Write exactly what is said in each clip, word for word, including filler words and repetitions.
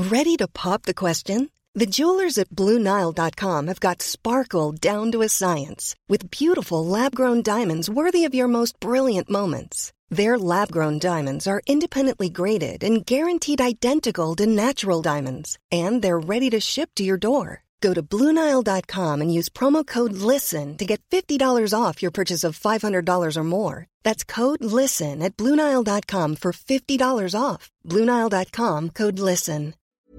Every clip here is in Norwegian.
Ready to pop the question? The jewelers at Blue Nile dot com have got sparkle down to a science with beautiful lab-grown diamonds worthy of your most brilliant moments. Their lab-grown diamonds are independently graded and guaranteed identical to natural diamonds, and they're ready to ship to your door. Go to Blue Nile dot com and use promo code LISTEN to get fifty dollars off your purchase of five hundred dollars or more. That's code LISTEN at Blue Nile dot com for fifty dollars off. Blue Nile dot com, code LISTEN.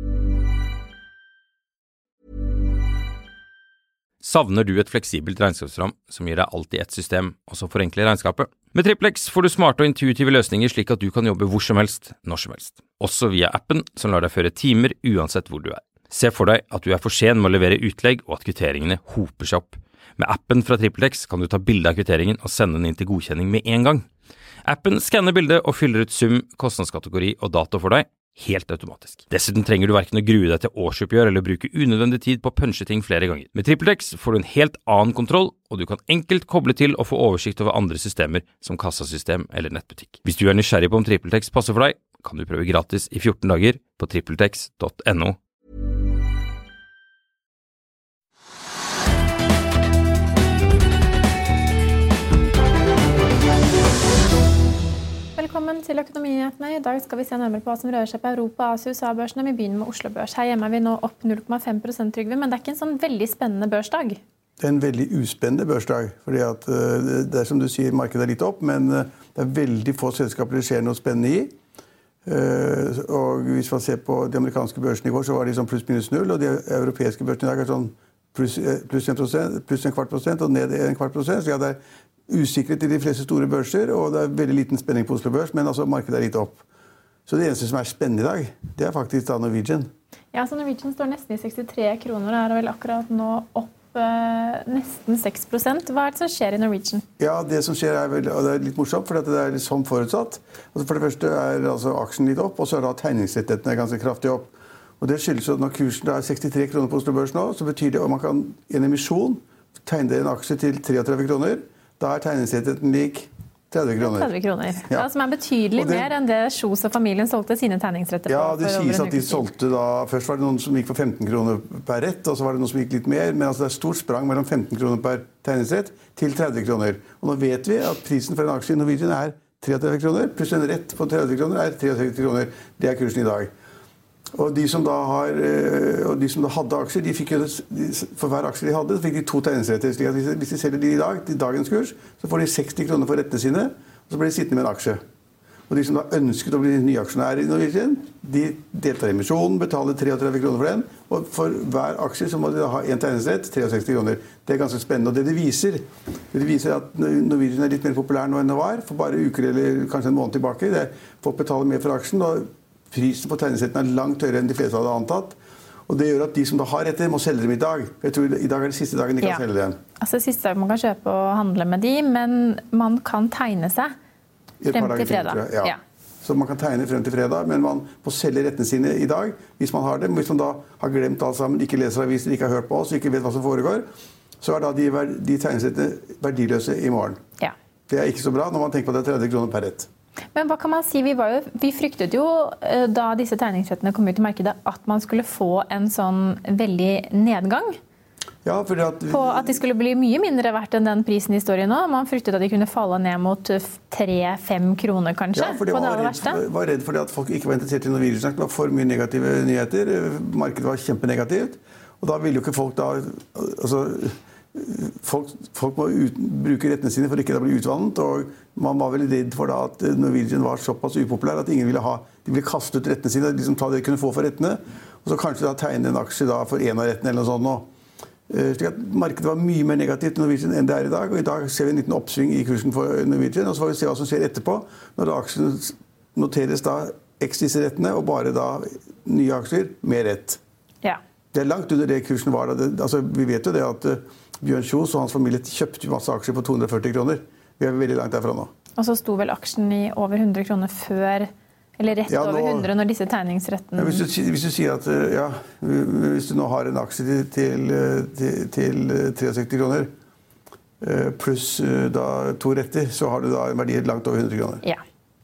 Savner du et fleksibelt regnskapsprogram som gir deg alt i ett system, og som forenkler regnskapet? Med TrippelX får du smarte og intuitive løsninger slik at du kan jobbe hvor som helst, når som helst. Også via appen som lar deg føre timer uansett hvor du er. Se for deg at du er for sen med å levere utlegg og at kvitteringene hoper seg opp. Med appen fra TrippelX kan du ta bilde av kvitteringen og sende den inn til godkjenning med en gang. Appen skanner bildet og fyller ut sum, kostnadskategori og dato for deg, helt automatisk. Dessuten trenger du hverken å grue deg til årsoppgjør eller bruke unødvendig tid på å punche ting flere ganger. Med TrippelX får du en helt annen kontroll, og du kan enkelt koble til og få oversikt over andre systemer som kassasystem eller nettbutikk. Hvis du er nysgjerrig på om TrippelX passer for deg, kan du prøve gratis i fjorten dager på trippeltex punktum no. Velkommen til Økonominyhetene. I dag skal vi se nærmere på hva som rører seg på Europa, Asia, U S A-børsene. Vi begynner med Oslo Børs. Her hjemme er vi nå opp null komma fem prosent, Trygve, men det er ikke en sånn veldig spennende børsdag. Det er en veldig uspennende børsdag, fordi at det er som du sier, markedet er litt opp, men det er veldig få selskaper det skjer noe spennende i. Og hvis man ser på de amerikanske børsene i går, så var de sånn pluss minus null, og de europeiske børsene i dag er sånn pluss, pluss en prosent, pluss en kvart prosent og ned en kvart prosent, så ja, det er usikret i de fleste store børser, og det er veldig liten spenning på Oslo Børs, men altså markedet er litt opp. Så det eneste som er spennende i dag, det er faktisk da Norwegian. Ja, så Norwegian står nesten i sekstitre kroner, og er vel akkurat nå opp eh, nesten seks prosent. Hva er det som skjer i Norwegian? Ja, det som skjer er vel, og det er litt morsomt, for det er litt som forutsatt. Altså for det første er altså aksjen litt opp, og så er da tegningsrettighetene ganske kraftig opp. Og det skyldes at når kursen er sekstitre kroner på Oslo Børs nå, så betyr det at man kan i en emisjon tegne en aksje til treogtretti kroner. Da er tegningsrettigheten lik tretti kroner. tretti kroner, ja. Ja, som er betydelig det, mer enn det Kjos og familien solgte sine tegningsretter. Ja, det sies at de solgte da, først var det noen som gikk for femten kroner per rett, og så var det noen som gikk litt mer, men altså det er stort sprang mellom femten kroner per tegningsrett til tretti kroner. Og nå vet vi at prisen for en aksje i Norwegian er treogtretti kroner, pluss en rett på tretti kroner er treogtretti kroner. Det er kursen i dag. Og de som da, har, og de som da hadde aksjer, de fikk jo, for hver aksje de hadde, så fikk de to tegningsretter. Slik at hvis de selger de i dag, til dagens kurs, så får de seksti kroner for rettene sine, og så blir de sittende med en aksje. Og de som da ønsket å bli nyaksjonærer i Norwegian, de deltar i emisjonen, betaler treogtretti kroner for den, og for hver aksje så må de da ha en tegningsrett, sekstitre kroner. Det er ganske spennende, og det det viser, det det viser at Norwegian er litt mer populær nå enn det var, for bare uker eller kanskje en måned tilbake. Det, folk betaler mer for aksjen, og prisen på tegningsretten er langt høyere enn de fleste hadde antatt. Og det gjør at de som da har retter, må selge dem i dag. Jeg tror i dag er det siste dagen de kan ja. selge dem. Altså siste dag man kan kjøpe og handle med de, men man kan tegne seg frem til fredag. Ja. Ja. Så man kan tegne frem til fredag, men man må selge rettene sine i dag, hvis man har dem. Hvis man da har glemt alt sammen, ikke leser aviser, ikke har hørt på oss, ikke vet hva som foregår, så er da de, de tegningsrettene verdiløse i morgen. Ja. Det er ikke så bra når man tenker på at det er tretti kroner per rett. Men hva kan man si? Vi, var jo, vi fryktet jo da disse tegningsrettene kom ut i markedet at man skulle få en sånn veldig nedgang. Ja, fordi at vi... På at de skulle bli mye mindre verdt enn den prisen i står i nå. Man fryktet at de kunne falle ned mot tre til fem kroner kanskje. Ja, for det var, var, redd, var redd fordi at folk ikke var interessert i Norwegian. Det var for mye negative nyheter. Markedet var kjempenegativt. Og da ville jo ikke folk da... Altså, Folk, folk må ut, bruke rettene sine for ikke å bli utvannet, og man var veldig redd for da at Norwegian var såpass upopulær at ingen ville ha, de ville kaste ut rettene sine, liksom ta det de kunne få for rettene, og så kanskje da tegne en aksje da for en av rettene eller noe sånt nå. Slik at markedet var mye mer negativt til Norwegian enn det er i dag, og i dag ser vi en liten oppsving i kursen for Norwegian, og så får vi se hva som skjer etterpå, når da aksjen noteres da x disse rettene, og bare da nye aksjer med rett. Ja. Det er langt under det kursen var da. Det, altså, vi vet jo det at Bjørn Kjos og hans familie kjøpte masse aksjer på to hundre og førti kroner. Vi er veldig langt derfra nå. Og så sto vel aksjen i over hundre kroner før, eller rett ja, nå, over hundre når disse tegningsrettene... Ja, hvis, du, hvis du sier at, ja, hvis du nå har en aksje til, til, til, til sekstitre kroner, pluss da to retter, så har du da en verdi langt over hundre kroner. Ja.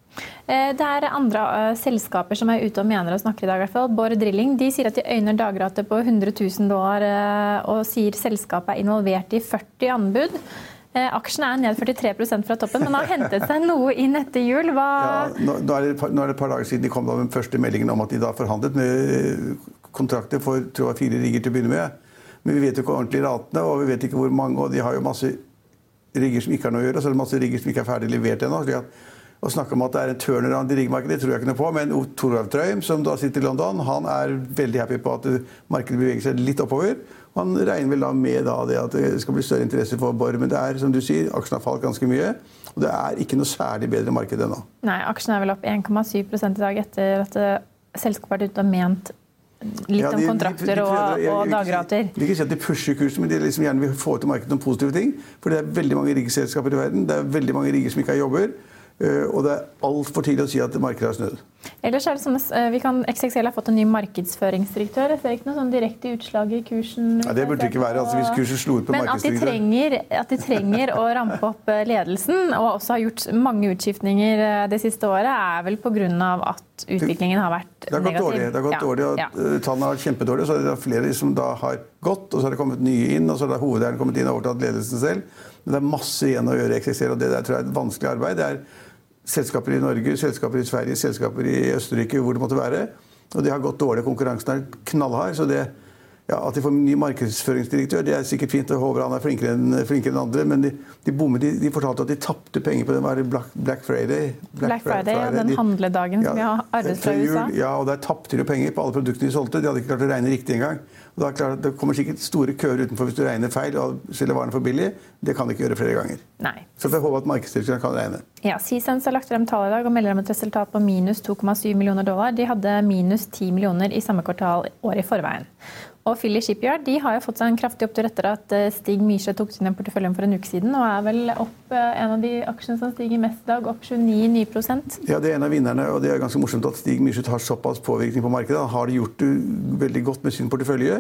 Det er andre uh, selskaper som er ute og mener og snakker i dag i hvert fall. Borr Drilling, de sier at de øyner dagrate på hundre tusen dollar uh, og sier selskapet er involvert i førti anbud. Uh, aksjen er ned førtitre prosent fra toppen, men har hentet seg noe inn etter jul. Hva... Ja, nå, nå, er det, nå er det et par dager siden de kom da med den første meldingen om at de da forhandlet med kontrakter for tror jeg, fire rigger til å begynne med. Men vi vet jo ikke ordentlig ratene, og vi vet ikke hvor mange, og de har jo masse rigger som ikke har noe å gjøre, og så er det masse rigger som ikke er ferdig levert ennå. Å snakke om at det er en turnaround i riggmarkedet, det tror jeg ikke noe på, men Toralf Trøim, som da sitter i London, han er veldig happy på at markedet beveger seg litt oppover. Han regner vel da med da det at det skal bli større interesse for borr, men det er, som du sier, aksjen har falt ganske mye, og det er ikke noe særlig bedre marked ennå. Nei, aksjen er vel opp en komma syv prosent i dag etter at selskapet har vært ute og ment litt ja, de, om kontrakter de, de, de, og, og jeg, dagrater. Jeg vil ikke si at de pusher kursen, men de liksom gjerne vil få til markedet noen positive ting. For det er veldig mange riggselskaper i verden, det er veldig mange rigger som ikke har jobber, og det er alt for tidlig å si at markedet har snødd. Ellers er det sånn at vi kan, X X L har fått en ny markedsføringsdirektør. Jeg ser ikke noe sånn direkte utslag i kursen. Ja, det burde ikke være, altså hvis kursen slo ut på markedsdirektør. Men at de, trenger, at de trenger å rampe opp ledelsen, og også har gjort mange utskiftninger det siste året, er vel på grunn av at utviklingen har vært det har negativ. Dårlig. Det har gått ja. dårlig, og ja. tallene har vært kjempedårlige, så er det flere som da har gått, og så har det kommet nye inn, og så har hovedeieren kommet inn og overtatt ledelsen selv. Men det er masse igjen å gjøre i X X L, og det der tror jeg er et vanskelig arbeid. Det er selskaper i Norge, selskaper i Sverige, selskaper i Østerrike, hvor det måtte være. Og det har gått dårlig, konkurransen er knallhard, så det, ja, at de får en ny markedsføringsdirektør, det er sikkert fint, og håper han er flinkere enn, flinkere enn andre, men de, de, bommer, de, de fortalte at de tappte penger på den var Black, Black Friday. Black, Black Friday, Friday, ja, den handledagen ja, som vi har arbeidet fra U S A. Ja, og der tappte de penger på alle produktene de solgte, de hadde ikke klart å regne riktig engang. Og da klart, det kommer sikkert store køer utenfor hvis du regner feil og selger varene for billig. Det kan du ikke gjøre flere ganger. Nei. Så jeg håper at markedsdirektøren kan regne. Ja, Seasons har lagt frem tall i dag og melder om et resultat på minus to komma syv millioner dollar. De hadde minus ti millioner i samme kvartal året i forveien. Og Philly Shipyard de har jo fått seg en kraftig opptur etter at Stig Myhre tok sin porteføljen for en uke siden, og er vel opp en av de aksjene som stiger mest i dag, opp tjueni prosent. Ja, det er en av vinnerne, og det er ganske morsomt at Stig Myhre har såpass påvirkning på markedet. Han har gjort det veldig godt med sin portefølje,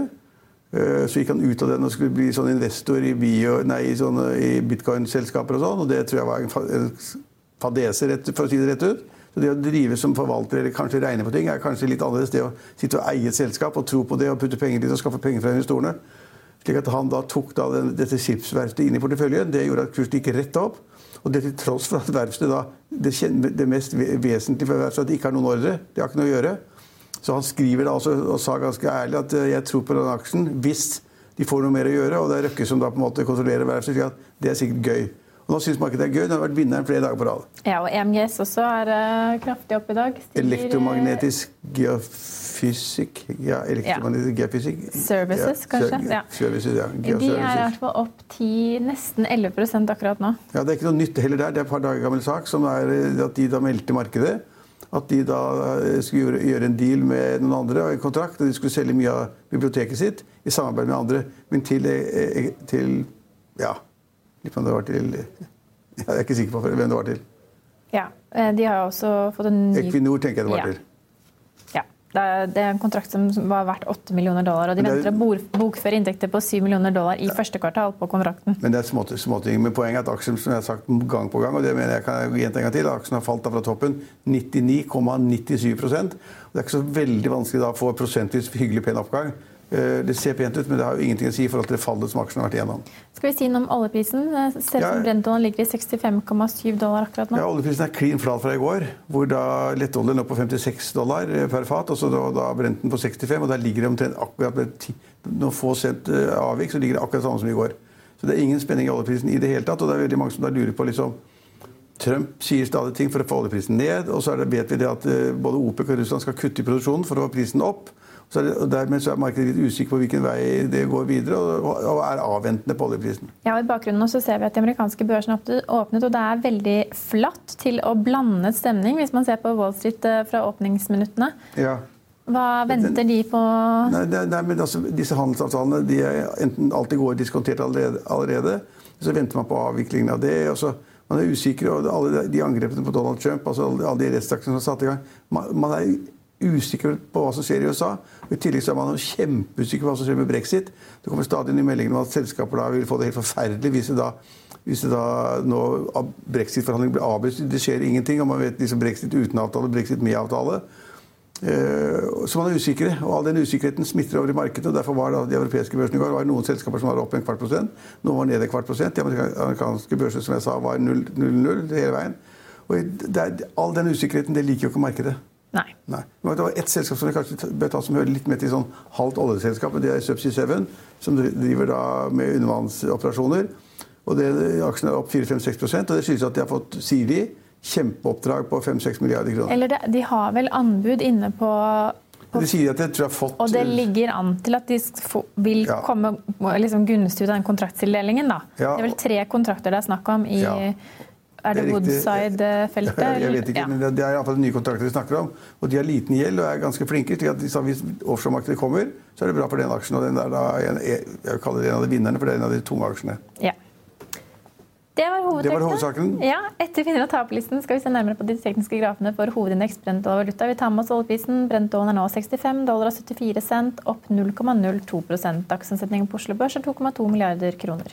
så gikk han ut av den og skulle bli sånn investor i, bio, nei, i, sånne, i bitcoin-selskaper og sånn, og det tror jeg var en fadese, for å si det rett ut. Så det å drive som forvalter eller kanskje regne på ting er kanskje litt annerledes. Det å sitte og eie et selskap og tro på det og putte penger dit og skaffe penger fra investorene. Slik at han da tok da den, dette skipsverftet inn i porteføljen. Det gjorde at kursen gikk rett opp. Og det til tross for at verftet da, det, det mest vesentlige for verftet at det ikke har noen ordre. Det har ikke noe å gjøre. Så han skriver da også og sa ganske ærlig at jeg tror på den aksjen hvis de får noe mer å gjøre. Og det er Røkke som da på en måte kontrollerer verftet. Slik at det er sikkert gøy. Og nå synes markedet er gøy. Den har vært vinneren flere dager på rad. Ja, og E M G S også er uh, kraftig opp i dag. Stiger, elektromagnetisk geofysikk. Ja, elektromagnetisk ja. geofysikk. Services, ja, kanskje? Ja. Services, ja. De er i hvert fall opp ti, nesten elleve prosent akkurat nå. Ja, det er ikke noe nytt heller der. Det er et par dager gammel sak som er at de da meldte markedet. At de da skulle gjøre, gjøre en deal med noen andre og en kontrakt, og de skulle selge mye av biblioteket sitt i samarbeid med andre. Men til, til ja, litt om det var til, jeg er ikke sikker på hvem det var til. Ja, de har også fått en ny... Equinor tenker jeg det var ja. til. Ja, det er en kontrakt som var verdt åtte millioner dollar, og de venter å bokføre inntekter på syv millioner dollar i ja. første kvartal på kontrakten. Men det er små, små ting. Men poenget er at aksjen, som jeg har sagt gang på gang, og det mener jeg kan jeg gjenta en gang til, aksjen har falt da fra toppen nittini komma nittisju prosent. Det er ikke så veldig vanskelig da å få prosentvis hyggelig pen oppgang. Det ser pent ut, men det har jo ingenting å si i forhold til det fallet som aksjen har vært igjennom. Skal vi si noe om oljeprisen? Det ser ut som Brent-oljen ligger i sekstifem komma syv dollar akkurat nå. Ja, oljeprisen er clean flat fra i går, hvor da lettoljen er på femtiseks dollar per fat, og så da, da Brenten på sekstifem, og der ligger det omtrent akkurat med noen få cent avvik, så ligger det akkurat samme som i går. Så det er ingen spenning i oljeprisen i det hele tatt, og det er veldig mange som da lurer på liksom, Trump sier stadig ting for å få oljeprisen ned, og så er det, vet vi det at både OPEC og Russland skal kutte i produksjonen for å få prisen opp. Så er det, og dermed så er markedet litt usikker på hvilken vei det går videre, og, og er avventende på oljeprisen. Ja, og I bakgrunnen så ser vi at de amerikanske børsene åpnet, og det er veldig flatt til å blandet stemning, hvis man ser på Wall Street fra åpningsminuttene. Ja. Hva venter de på? Nei, nei, nei men altså, disse handelsavtalene de er enten alltid går diskontert allerede, allerede, så venter man på avviklingen av det, og så man er usikker, og alle de angrepene på Donald Trump, altså alle de rettssaksene som er satt i gang, man, man er usikker på hva som skjer i U S A. Og i tillegg så er man kjempeusikker på hva som skjer med Brexit. Det kommer stadig nye meldinger om at selskaper da vil få det helt forferdelig hvis det da, hvis det da nå Brexit-forhandlingen blir avbrutt. Det skjer ingenting, og man vet liksom Brexit uten avtale, Brexit med avtale. Så man er usikre, og all den usikkerheten smitter over i markedet, og derfor var det de europeiske børsene i går, var noen selskaper som var opp en kvart prosent, noen var nede en kvart prosent, de amerikanske børsene som jeg sa var null null hele veien. Og det er, all den usikkerheten, det liker jo ikke markedet. Nei. Nei. Det var et selskap som vi kanskje bør ta som hører litt mer til sånn halvt oljeselskap, det er Subsea Seven, som driver da med undervannsoperasjoner, og det, aksjen er opp fire fem seks prosent, og det skyldes at de har fått Siri, kjempeoppdrag på fem seks milliarder kroner. Eller det, de har vel anbud inne på, på de sier at de tror jeg har fått... Og det ligger an til at de vil ja. komme liksom, gunstig ut av den kontraktstildelingen da. Ja. Det er vel tre kontrakter det er snakk om i... Ja. Er det, det Woodside-feltet? Jeg vet ikke, ja. men det er i hvert fall nye kontrakter de snakker om. Og de har liten gjeld og er ganske flinke til at hvis offshore-markedet kommer, så er det bra for den aksjen. Og den er da, jeg, jeg kaller det en av de vinnerne, for det er en av de tunge aksjene. Ja. Det var hovedtrekkene. Det var hovedsaken. Ja, etter vinner- og taperlisten skal vi se nærmere på de tekniske grafene for hovedindeks Brent og valuta. Vi tar med oss oljeprisen. Brent-dollar er nå sekstifem dollar og syttifire cent, opp null komma null to prosent. Dagsomsetningen på Oslo Børs er to komma to milliarder kroner.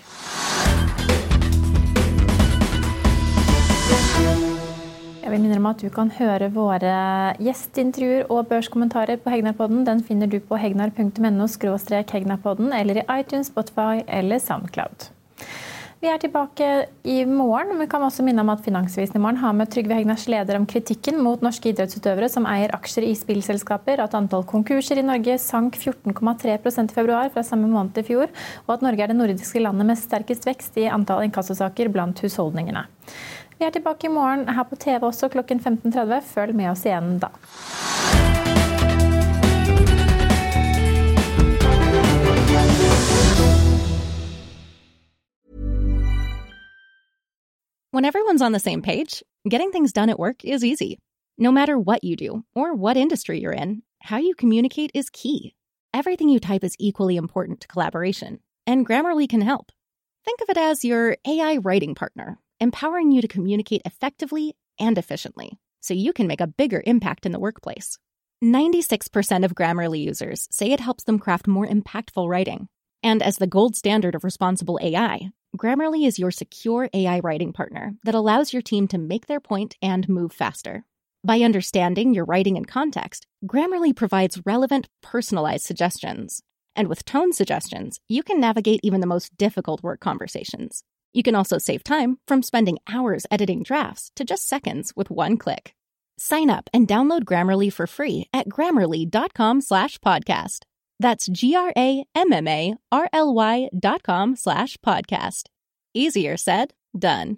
Jeg vil minne om at du kan høre våre gjestintervjuer og børskommentarer på Hegnarpodden. Den finner du på hegnar punktum no skråstrek hegnarpodden eller i iTunes, Spotify eller SoundCloud. Vi er tilbake i morgen. Vi kan også minne om at Finansavisen i morgen har med Trygve Hegnars leder om kritikken mot norske idrettsutøvere som eier aksjer i spillselskaper, at antall konkurser i Norge sank fjorten komma tre prosent i februar fra samme måned i fjor, og at Norge er det nordiske landet med sterkest vekst i antall inkassosaker blant husholdningene. Vi er tilbake i morgen her på T V også klokken femten tretti. Følg med oss igjen da. When everyone's on the same page, getting things done at work is easy. No matter what you do or what industry you're in, how you communicate is key. Everything you type is equally important to collaboration, and Grammarly can help. Think of it as your A I writing partner, empowering you to communicate effectively and efficiently, so you can make a bigger impact in the workplace. ninety-six percent of Grammarly users say it helps them craft more impactful writing. And as the gold standard of responsible A I, Grammarly is your secure A I writing partner that allows your team to make their point and move faster. By understanding your writing and context, Grammarly provides relevant, personalized suggestions. And with tone suggestions, you can navigate even the most difficult work conversations. You can also save time from spending hours editing drafts to just seconds with one click. Sign up and download Grammarly for free at grammarly.com slash podcast. That's G-R-A-M-M-A-R-L-Y dot com slash podcast. Easier said, done.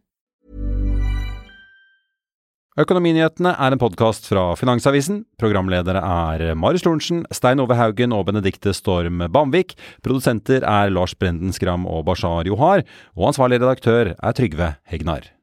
Økonominyhetene er en podcast fra Finansavisen. Programledere er Marius Lorentzen, Stein Ove Haugen og Benedikte Storm Bamvik. Produsenter er Lars Brenden Skram og Bashar Johar. Og ansvarlig redaktør er Trygve Hegnar.